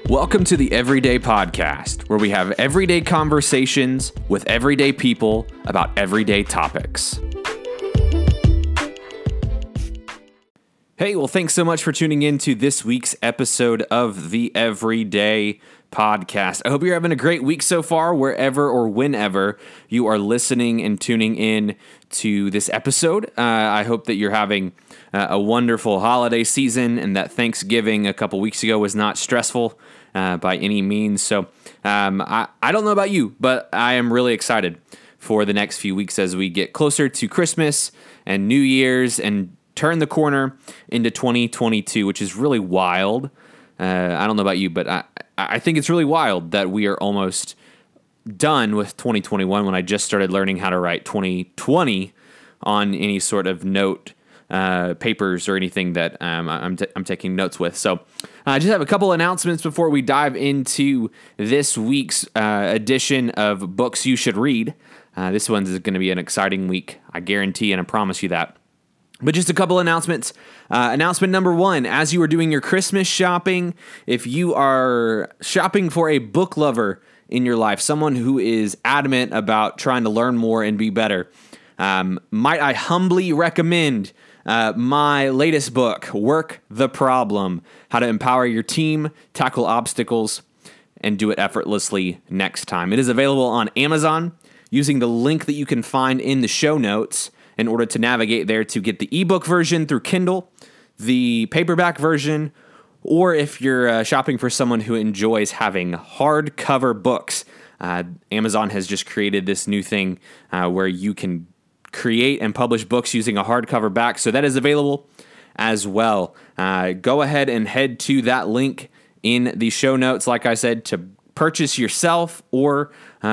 Welcome to the Everyday Podcast, where we have everyday conversations with everyday people about everyday topics. Hey, well, thanks so much for tuning in to this week's episode of the Everyday Podcast. I hope you're having a great week so far, wherever or whenever you are listening and tuning in to this episode. I hope that you're having a wonderful holiday season and that Thanksgiving a couple weeks ago was not stressful by any means. So I don't know about you, but I am really excited for the next few weeks as we get closer to Christmas and New Year's and turn the corner into 2022, which is really wild. I don't know about you, but I think it's really wild that we are almost done with 2021 when I just started learning how to write 2020 on any sort of note papers or anything that I'm taking notes with. So I just have a couple announcements before we dive into this week's edition of Books You Should Read. This one's going to be an exciting week, I guarantee, and I promise you that. But just a couple announcements. Announcement number one, as you are doing your Christmas shopping, if you are shopping for a book lover in your life, someone who is adamant about trying to learn more and be better, might I humbly recommend my latest book, Work the Problem, How to Empower Your Team, Tackle Obstacles, and Do It Effortlessly Next Time. It is available on Amazon using the link that you can find in the show notes in order to navigate there to get the ebook version through Kindle, the paperback version, or if you're shopping for someone who enjoys having hardcover books, Amazon has just created this new thing where you can create and publish books using a hardcover back. So that is available as well. Go ahead and head to that link in the show notes, like I said, to purchase yourself or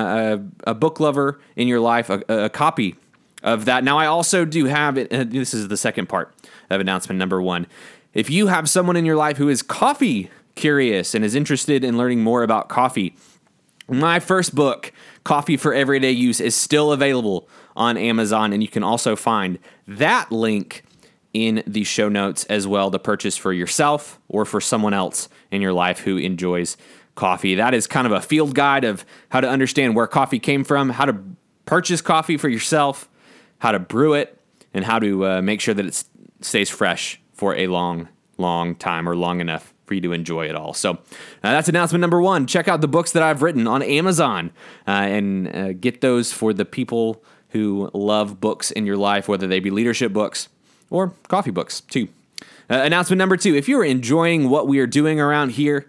a book lover in your life a copy of that. Now, I also do have it. This is the second part of announcement number one. If you have someone in your life who is coffee curious and is interested in learning more about coffee, my first book, Coffee for Everyday Use, is still available on Amazon, and you can also find that link in the show notes as well to purchase for yourself or for someone else in your life who enjoys coffee. That is kind of a field guide of how to understand where coffee came from, how to purchase coffee for yourself, how to brew it, and how to make sure that it stays fresh for a long time or long enough for you to enjoy it all. So that's announcement number one. Check out the books that I've written on Amazon and get those for the people who love books in your life, whether they be leadership books or coffee books too. Announcement number two, if you're enjoying what we are doing around here,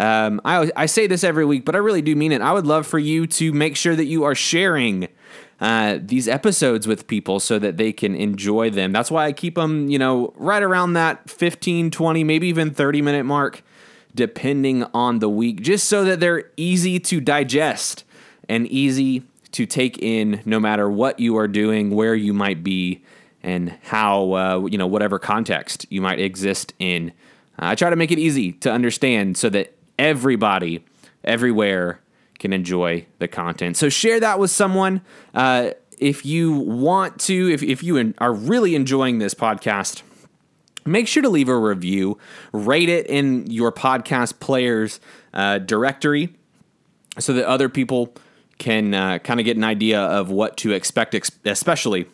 I say this every week, but I really do mean it. I would love for you to make sure that you are sharing these episodes with people so that they can enjoy them. That's why I keep them, right around that 15, 20, maybe even 30-minute mark, depending on the week, just so that they're easy to digest and easy to take in no matter what you are doing, where you might be, and how, whatever context you might exist in. I try to make it easy to understand so that everybody, everywhere, can enjoy the content. So share that with someone. If you want to, if you are really enjoying this podcast, make sure to leave a review, rate it in your podcast player's directory so that other people can kind of get an idea of what to expect, especially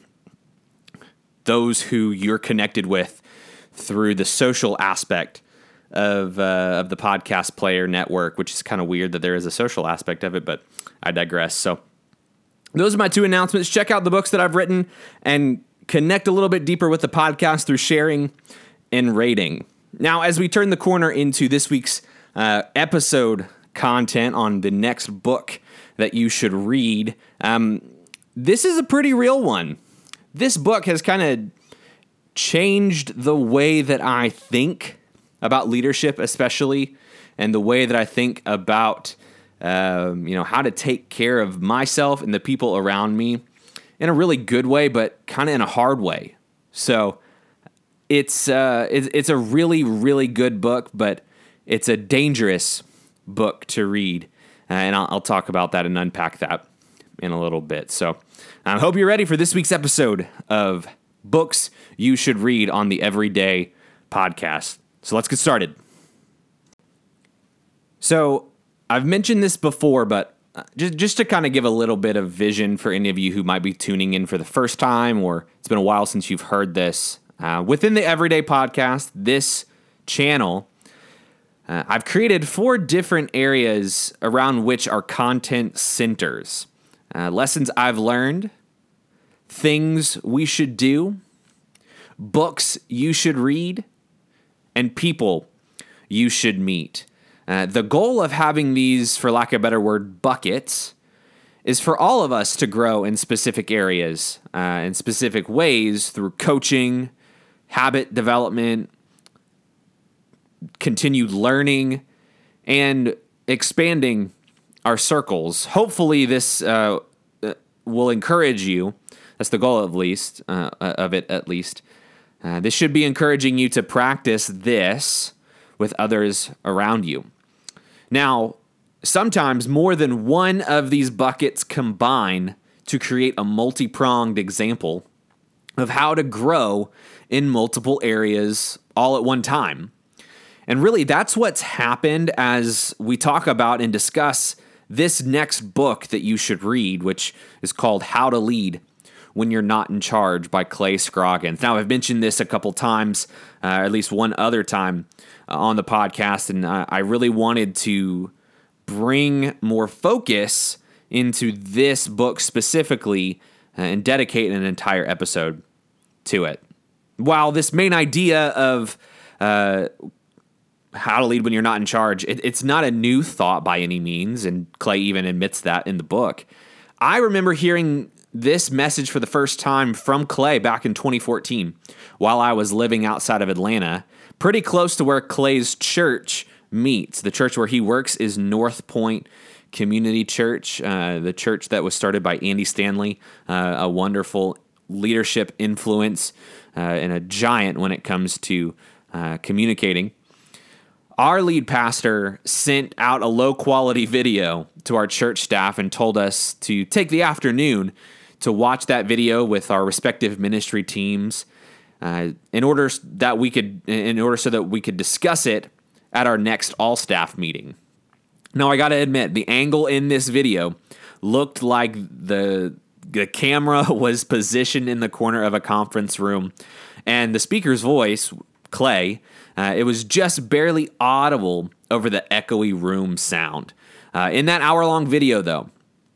those who you're connected with through the social aspect of the podcast player network, which is kind of weird that there is a social aspect of it, but I digress. So those are my two announcements. Check out the books that I've written and connect a little bit deeper with the podcast through sharing and rating. Now, as we turn the corner into this week's episode content on the next book that you should read, this is a pretty real one. This book has kind of changed the way that I think about leadership, especially, and the way that I think about, how to take care of myself and the people around me in a really good way, but kind of in a hard way. So it's a really, really good book, but it's a dangerous book to read, and I'll talk about that and unpack that in a little bit. So I hope you're ready for this week's episode of Books You Should Read on the Everyday Podcast. So let's get started. So I've mentioned this before, but just to kind of give a little bit of vision for any of you who might be tuning in for the first time, or it's been a while since you've heard this, within the Everyday Podcast, this channel, I've created 4 different areas around which our content centers. Lessons I've learned, things we should do, books you should read, and people you should meet. The goal of having these, for lack of a better word, buckets, is for all of us to grow in specific areas, in specific ways through coaching, habit development, continued learning, and expanding our circles. Hopefully this will encourage you. That's the goal at least, at least. This should be encouraging you to practice this with others around you. Now, sometimes more than one of these buckets combine to create a multi-pronged example of how to grow in multiple areas all at one time. And really, that's what's happened as we talk about and discuss this next book that you should read, which is called How to Lead When You're Not in Charge by Clay Scroggins. Now, I've mentioned this a couple times, at least one other time on the podcast, and I really wanted to bring more focus into this book specifically and dedicate an entire episode to it. While this main idea of how to lead when you're not in charge, it's not a new thought by any means, and Clay even admits that in the book. I remember hearing this message for the first time from Clay back in 2014 while I was living outside of Atlanta, pretty close to where Clay's church meets. The church where he works is North Point Community Church, the church that was started by Andy Stanley, a wonderful leadership influence and a giant when it comes to communicating. Our lead pastor sent out a low-quality video to our church staff and told us to take the afternoon to watch that video with our respective ministry teams in order so that we could discuss it at our next all-staff meeting. Now, I got to admit, the angle in this video looked like the camera was positioned in the corner of a conference room, and the speaker's voice, Clay, it was just barely audible over the echoey room sound. In that hour-long video, though,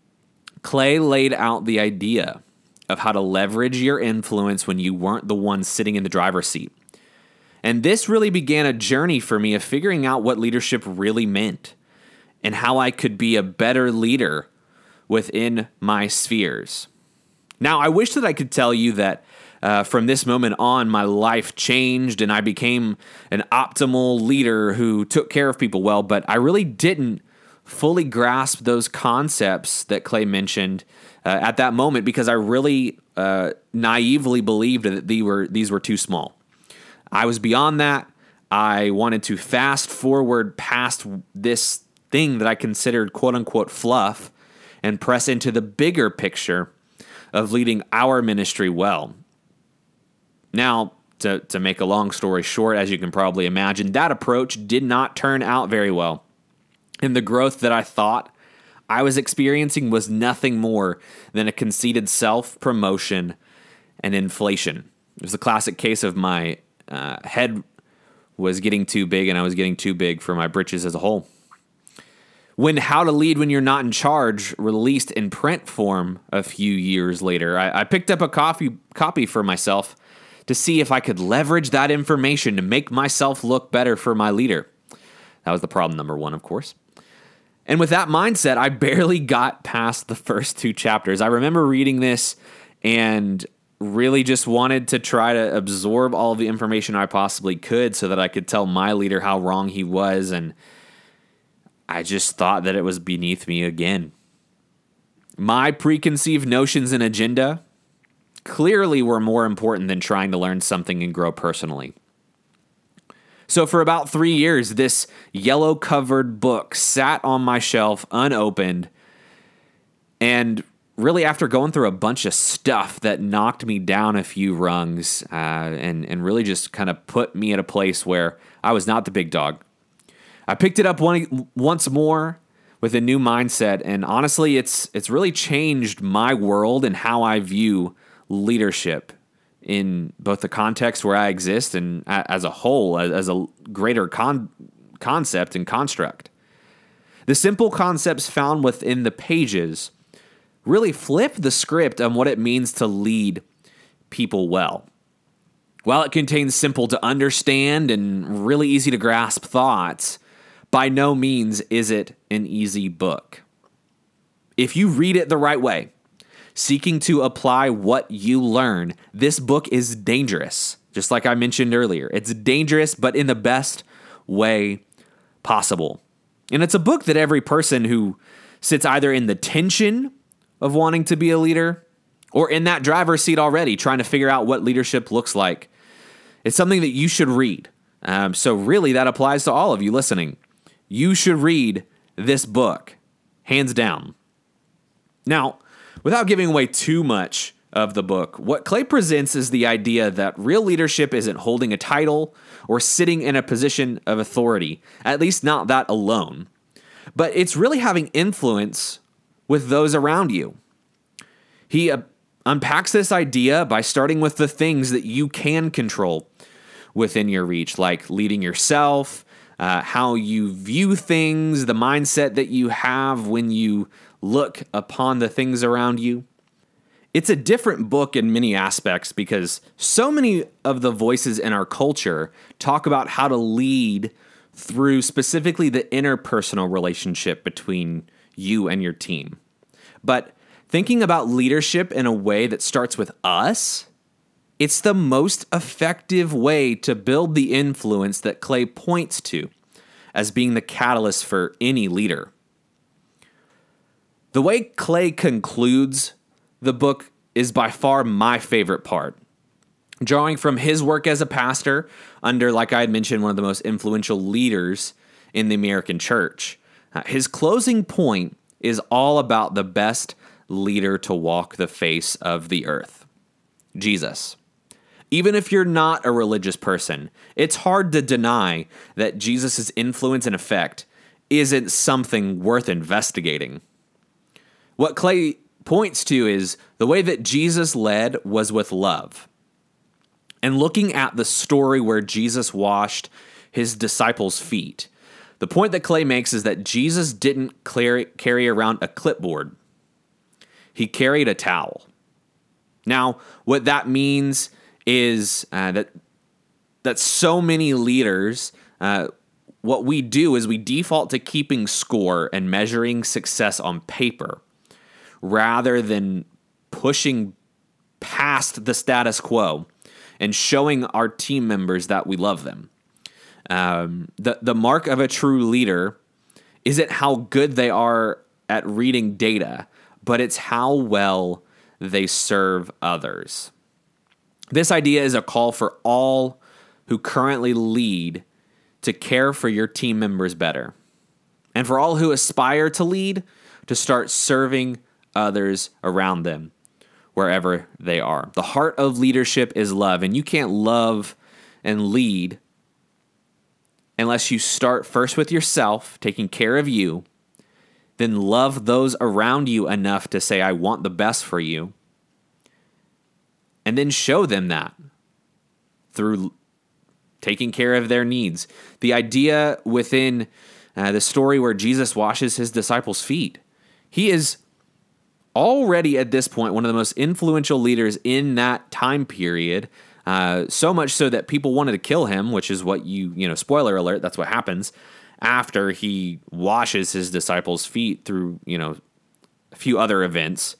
Clay laid out the idea of how to leverage your influence when you weren't the one sitting in the driver's seat. And this really began a journey for me of figuring out what leadership really meant and how I could be a better leader within my spheres. Now, I wish that I could tell you that from this moment on, my life changed and I became an optimal leader who took care of people well, but I really didn't fully grasp those concepts that Clay mentioned at that moment because I really naively believed that these were too small. I was beyond that. I wanted to fast forward past this thing that I considered quote-unquote fluff and press into the bigger picture of leading our ministry well. Now, to make a long story short, as you can probably imagine, that approach did not turn out very well. And the growth that I thought I was experiencing was nothing more than a conceited self-promotion and inflation. It was a classic case of my head was getting too big and I was getting too big for my britches as a whole. When How to Lead When You're Not in Charge released in print form a few years later, I picked up a copy for myself to see if I could leverage that information to make myself look better for my leader. That was the problem number one, of course. And with that mindset, I barely got past the first 2 chapters. I remember reading this and really just wanted to try to absorb all of the information I possibly could so that I could tell my leader how wrong he was, and I just thought that it was beneath me again. My preconceived notions and agenda clearly were more important than trying to learn something and grow personally. So for about 3 years, this yellow-covered book sat on my shelf unopened, and really after going through a bunch of stuff that knocked me down a few rungs and really just kind of put me at a place where I was not the big dog, I picked it up once more with a new mindset, and honestly, it's really changed my world and how I view leadership in both the context where I exist and as a whole, as a greater concept and construct. The simple concepts found within the pages really flip the script on what it means to lead people well. While it contains simple to understand and really easy to grasp thoughts, by no means is it an easy book. If you read it the right way, seeking to apply what you learn, this book is dangerous. Just like I mentioned earlier, it's dangerous, but in the best way possible. And it's a book that every person who sits either in the tension of wanting to be a leader or in that driver's seat already trying to figure out what leadership looks like, it's something that you should read. So really that applies to all of you listening. You should read this book, hands down. Now, without giving away too much of the book, what Clay presents is the idea that real leadership isn't holding a title or sitting in a position of authority, at least not that alone, but it's really having influence with those around you. He unpacks this idea by starting with the things that you can control within your reach, like leading yourself, how you view things, the mindset that you have when you look upon the things around you. It's a different book in many aspects because so many of the voices in our culture talk about how to lead through specifically the interpersonal relationship between you and your team. But thinking about leadership in a way that starts with us, it's the most effective way to build the influence that Clay points to as being the catalyst for any leader. The way Clay concludes the book is by far my favorite part. Drawing from his work as a pastor under, like I had mentioned, one of the most influential leaders in the American church, his closing point is all about the best leader to walk the face of the earth, Jesus. Even if you're not a religious person, it's hard to deny that Jesus' influence and effect isn't something worth investigating. What Clay points to is the way that Jesus led was with love. And looking at the story where Jesus washed his disciples' feet, the point that Clay makes is that Jesus didn't carry around a clipboard. He carried a towel. Now, what that means is that so many leaders, what we do is we default to keeping score and measuring success on paper rather than pushing past the status quo and showing our team members that we love them. The mark of a true leader isn't how good they are at reading data, but it's how well they serve others. This idea is a call for all who currently lead to care for your team members better. And for all who aspire to lead, to start serving others around them wherever they are. The heart of leadership is love, and you can't love and lead unless you start first with yourself, taking care of you, then love those around you enough to say, I want the best for you, and then show them that through taking care of their needs. The idea within the story where Jesus washes his disciples' feet, he is already at this point one of the most influential leaders in that time period, so much so that people wanted to kill him, which is what spoiler alert, that's what happens after he washes his disciples' feet through, a few other events.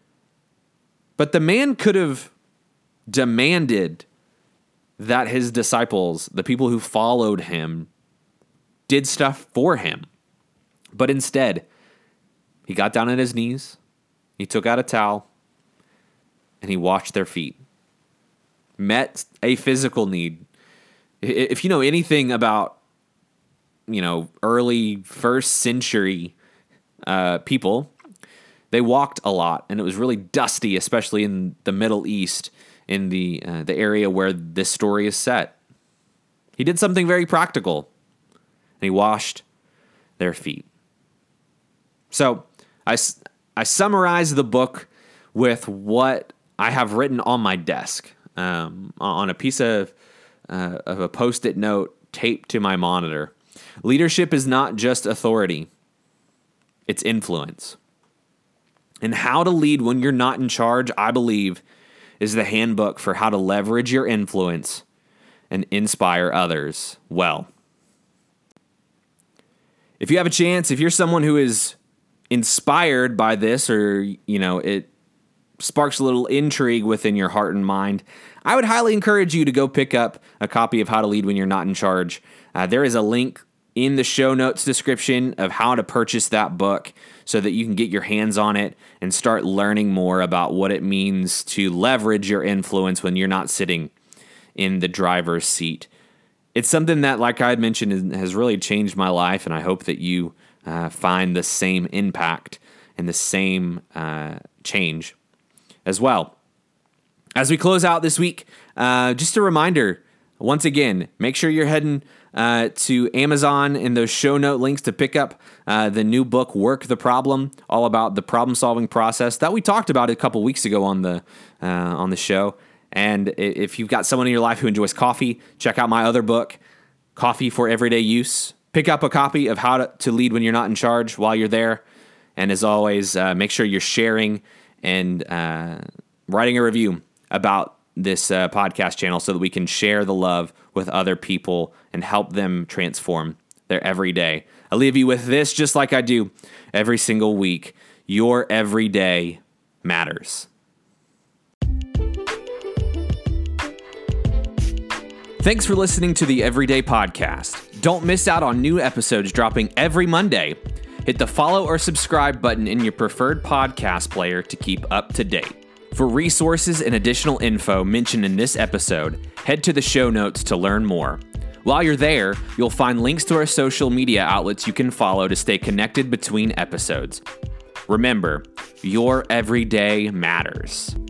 But the man could have demanded that his disciples, the people who followed him, did stuff for him. But instead, he got down on his knees, he took out a towel, and he washed their feet. Met a physical need. If you know anything about, early first century people, they walked a lot, and it was really dusty, especially in the Middle East, in the area where this story is set. He did something very practical, and he washed their feet. So I summarize the book with what I have written on my desk on a piece of a Post-it note taped to my monitor. Leadership is not just authority, it's influence. And How to Lead When You're Not in Charge, I believe, is the handbook for how to leverage your influence and inspire others well. If you have a chance, if you're someone who is inspired by this, or, it sparks a little intrigue within your heart and mind, I would highly encourage you to go pick up a copy of How to Lead When You're Not in Charge. There is a link in the show notes description of how to purchase that book so that you can get your hands on it and start learning more about what it means to leverage your influence when you're not sitting in the driver's seat. It's something that, like I had mentioned, has really changed my life, and I hope that you find the same impact and the same change as well. As we close out this week, just a reminder, once again, make sure you're heading to Amazon in those show note links to pick up the new book, Work the Problem, all about the problem-solving process that we talked about a couple weeks ago on the show. And if you've got someone in your life who enjoys coffee, check out my other book, Coffee for Everyday Use. Pick up a copy of How to Lead When You're Not in Charge while you're there. And as always, make sure you're sharing and writing a review about this podcast channel so that we can share the love with other people and help them transform their everyday. I leave you with this, just like I do every single week. Your everyday matters. Thanks for listening to the Everyday Podcast. Don't miss out on new episodes dropping every Monday. Hit the follow or subscribe button in your preferred podcast player to keep up to date. For resources and additional info mentioned in this episode, head to the show notes to learn more. While you're there, you'll find links to our social media outlets you can follow to stay connected between episodes. Remember, your everyday matters.